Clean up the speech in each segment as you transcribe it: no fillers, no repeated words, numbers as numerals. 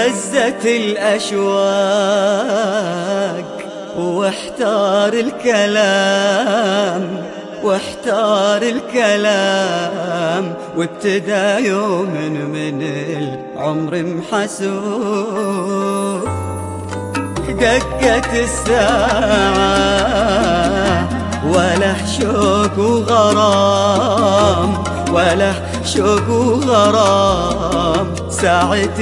فزت الأشواق واحتار الكلام وابتدى يوم من العمر محسوب. دقت الساعة وله شوق وغرام ساعة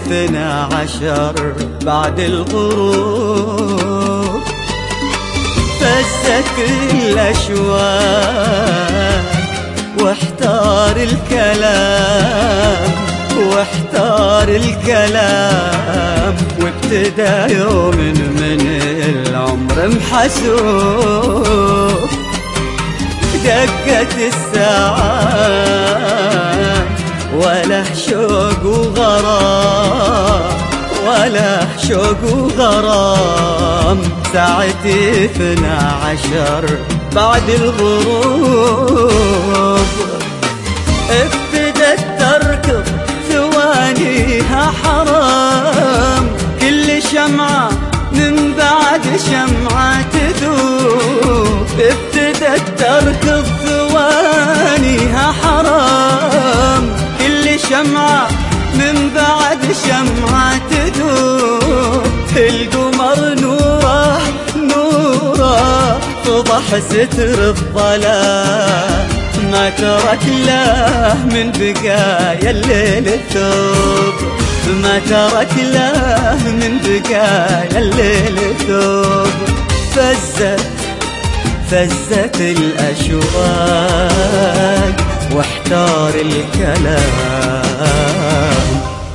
12 بعد الغروب. فزت الأشواق واحتار الكلام وابتدى يوم من العمر محسوب. دقت الساعة وله شوق وغرام ساعة 12 بعد الغروب. ابتدت تركض ثوانيها حرام، كل شمعة من بعد شمعة تذوب. ابتدت تركض ثوانيها حرام، كل شمعة من بعد شمعة تذوب. القمر نوره فضح ستر الظلام، ما ترك له من بقايا الليل الثوب، ما ترك له من بقايا الليل الثوب. فزت الأشواق واحتار الكلام.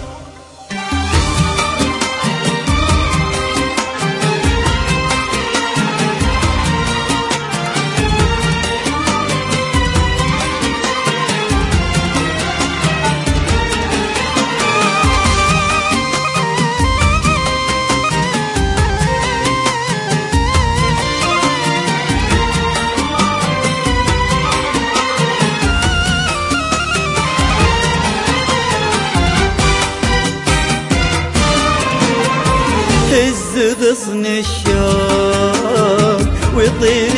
هز غصن الشوق ويطير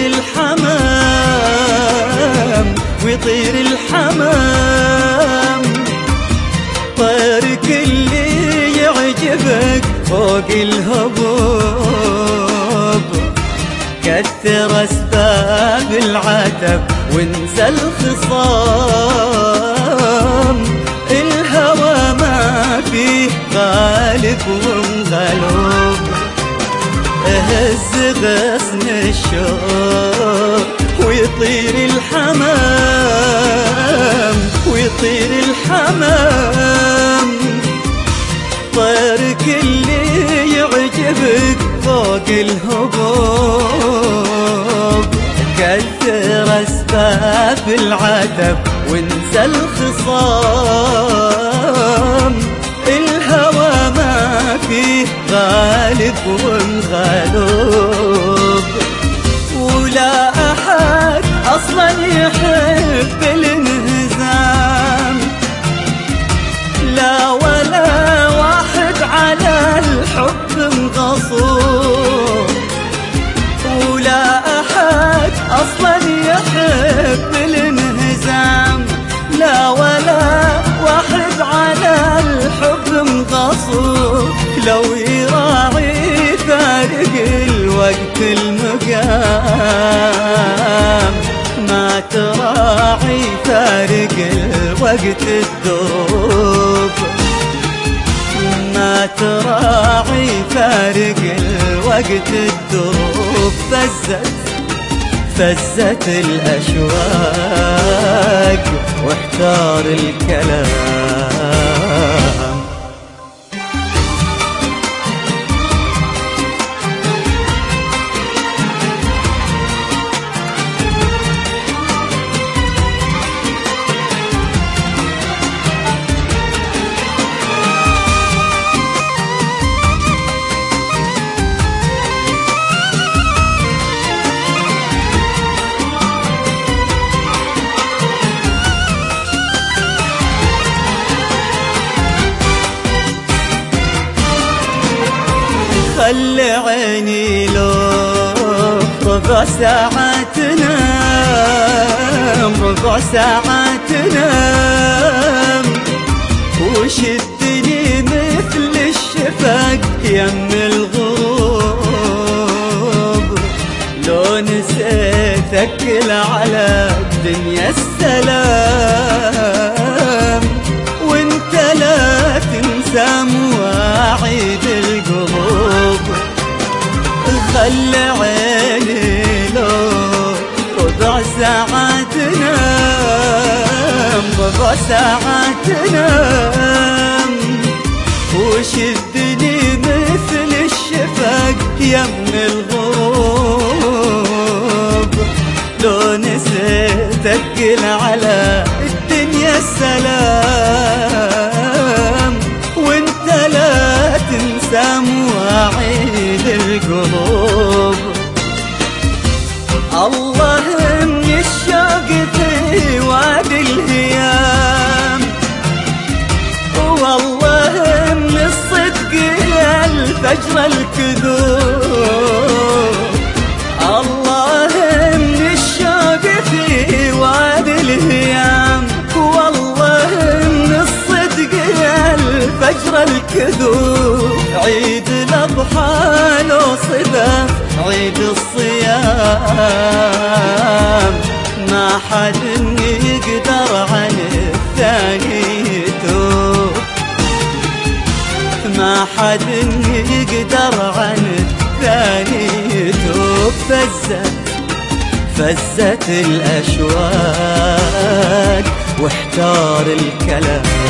الحمام، طيرك اللي يعجبك فوق الهبوب. كثر أسباب العتب وانسى الخصام، الهوى ما فيه غالب ومغلوب. هز غصن الشوق ويطير الحمام، طيرك اللي يعجبك فوق الهبوب. كثر أسباب العتب وانسى الخصام، الهوى ما فيه غالب ومغلوب. ولا أحد أصلا يحب الانهزام، لا ولا واحد على الحب مغصوب. ولا أحد أصلا يحب الانهزام، لا ولا واحد على الحب مغصوب. لو يراعي فارق الوقت المقام، ما تراعي فارق الوقت الدروب، ما تراعي فارق الوقت الدروب. فزت الأشواق واحتار الكلام. خلي عيني لو ربع ساعة تنام، ربع ساعة تنام، وشدني مثل الشفق يم الغروب. لو نسيتك على الدنيا السلام، وانت لا تنسى مواعيد القلوب. خلي عيني لو ربع ساعة تنام، ربع ساعة تنام، وشدني مثل الشفق يم الغروب. لو نسيتك على الدنيا السلام، وانت لا تنسى مواعيد القلوب. الله من الشوق في وادي الهيام، والله من الصدق الفجر الكذوب. الله من الشوق في وادي الهيام، والله من الصدق الفجر الكذوب. عيد الأضحى لو صدف عيد الصيام، ما حد يقدر عن الثاني يتوب، ما حد يقدر عن الثاني يتوب. فزت الأشواق واحتار الكلام.